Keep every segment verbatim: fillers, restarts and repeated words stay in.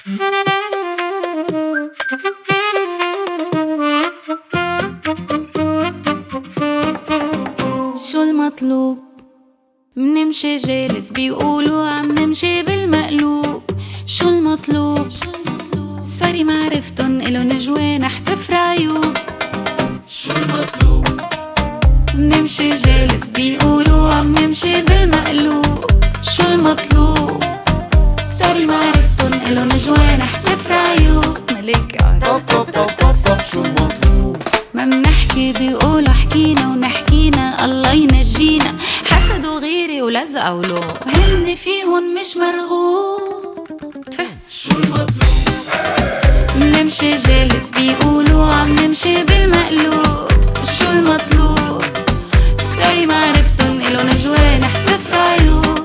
شو المطلوب؟ منمشي جالس بيقولوا عم نمشي بالمقلوب. شو المطلوب؟ صاري معرفتن إلن جوانح صفر عيوب. شو المطلوب؟ منمشي جالس بيقولوا عم نمشي بالمقلوب. شو المطلوب؟ صاري معرفتن إلن جوانح صفر عيوب. ملك يا طب طب طب طب طب شو المطلوب؟ ما منحكي بيقولوا حكينا ونحكينا الله ينجينا. حسدوا غيري ولزقوا له هن فيهن مش مرغوب. تفهم شو المطلوب؟ منمشي جالس بيقولوا عم نمشي بالمقلوب. شو المطلوب؟ سوري معرفتن إلن جوانح صفر عيوب.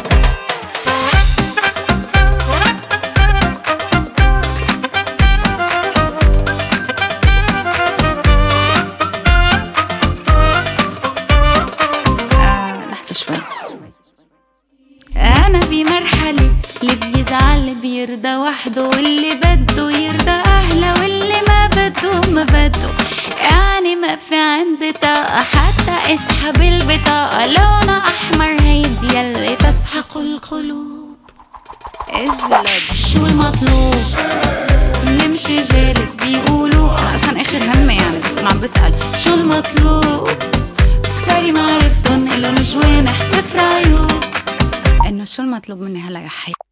أنا بمرحلة اللي بيزعل بيرضى وحده، واللي بده يرضى أهله، واللي ما بده ما بده. يعني ما في عندي طاقة حتى اسحب البطاقة لونها أحمر هيدي يلي تسحق القلوب. اجلد. شو المطلوب؟ نمشي جالس بيقولوا أنا أصلا آخر همي يعني، بس أنا عم بسأل شو المطلوب؟ صاري معرفتن إلن جوانح صفر عيوب. إنه شو المطلوب مني هلا يا حي؟